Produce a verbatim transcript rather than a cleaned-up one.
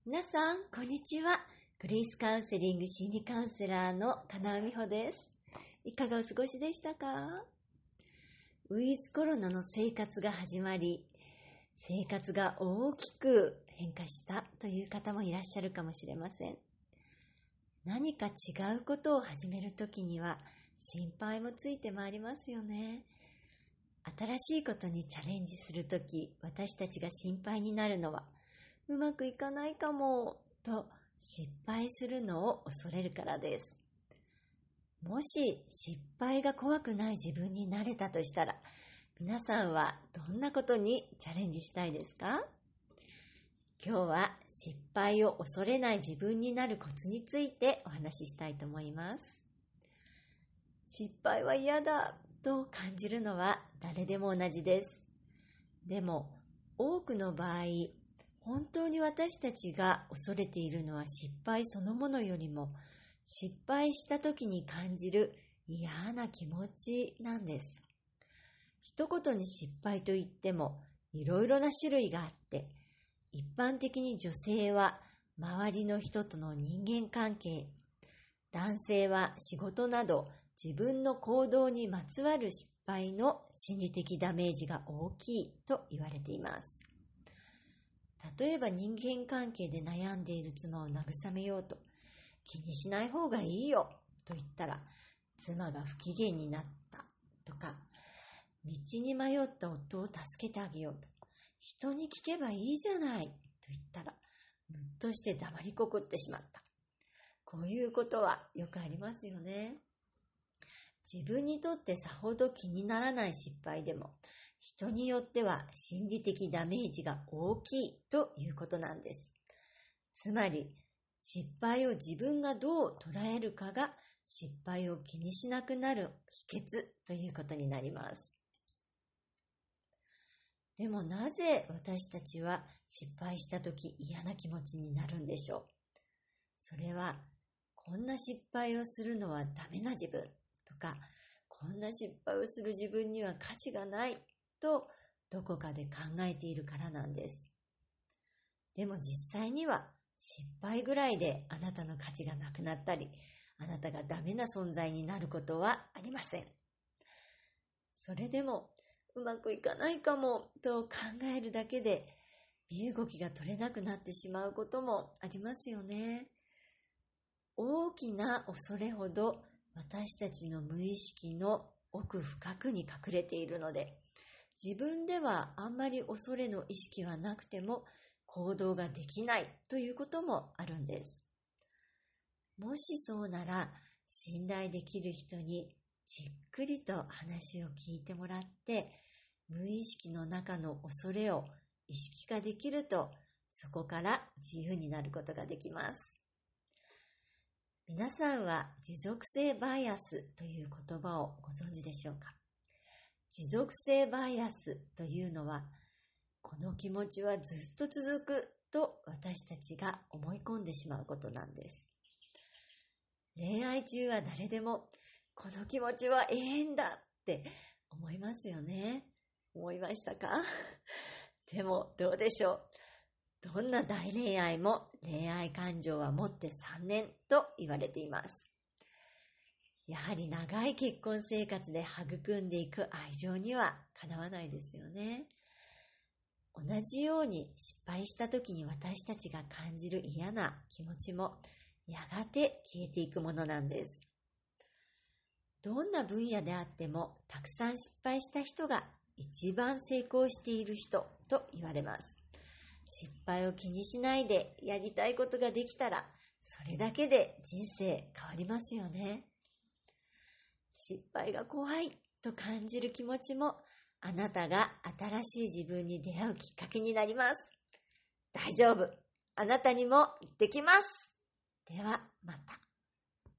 皆さん、こんにちは。グレイスカウンセリング心理カウンセラーの金尾美穂です。いかがお過ごしでしたか？ウィズコロナの生活が始まり、生活が大きく変化したという方もいらっしゃるかもしれません。何か違うことを始めるときには心配もついてまいりますよね。新しいことにチャレンジするとき、私たちが心配になるのは、うまくいかないかもと失敗するのを恐れるからです。もし失敗が怖くない自分になれたとしたら、皆さんはどんなことにチャレンジしたいですか？今日は失敗を恐れない自分になるコツについてお話ししたいと思います。失敗は嫌だと感じるのは誰でも同じです。でも多くの場合、本当に私たちが恐れているのは失敗そのものよりも、失敗した時に感じる嫌な気持ちなんです。一言に失敗といってもいろいろな種類があって、一般的に女性は周りの人との人間関係、男性は仕事など自分の行動にまつわる失敗の心理的ダメージが大きいと言われています。例えば人間関係で悩んでいる妻を慰めようと、気にしない方がいいよと言ったら、妻が不機嫌になったとか、道に迷った夫を助けてあげようと、人に聞けばいいじゃないと言ったら、むっとして黙りこくってしまった。こういうことはよくありますよね。自分にとってさほど気にならない失敗でも、人によっては心理的ダメージが大きいということなんです。つまり、失敗を自分がどう捉えるかが失敗を気にしなくなる秘訣ということになります。でもなぜ私たちは失敗したとき嫌な気持ちになるんでしょう。それは、こんな失敗をするのはダメな自分とか、こんな失敗をする自分には価値がないとどこかで考えているからなんです。でも実際には失敗ぐらいであなたの価値がなくなったり、あなたがダメな存在になることはありません。それでもうまくいかないかもと考えるだけで身動きが取れなくなってしまうこともありますよね。大きな恐れほど私たちの無意識の奥深くに隠れているので、自分ではあんまり恐れの意識はなくても行動ができないということもあるんです。もしそうなら、信頼できる人にじっくりと話を聞いてもらって、無意識の中の恐れを意識化できると、そこから自由になることができます。皆さんは持続性バイアスという言葉をご存知でしょうか？持続性バイアスというのは、この気持ちはずっと続くと私たちが思い込んでしまうことなんです。恋愛中は誰でもこの気持ちは永遠だって思いますよね。思いましたか？でもどうでしょう。どんな大恋愛も恋愛感情は持ってさんねんと言われています。やはり長い結婚生活で育んでいく愛情にはかなわないですよね。同じように失敗した時に私たちが感じる嫌な気持ちもやがて消えていくものなんです。どんな分野であってもたくさん失敗した人が一番成功している人と言われます。失敗を気にしないでやりたいことができたら、それだけで人生変わりますよね。失敗が怖いと感じる気持ちも、あなたが新しい自分に出会うきっかけになります。大丈夫。あなたにもできます。ではまた。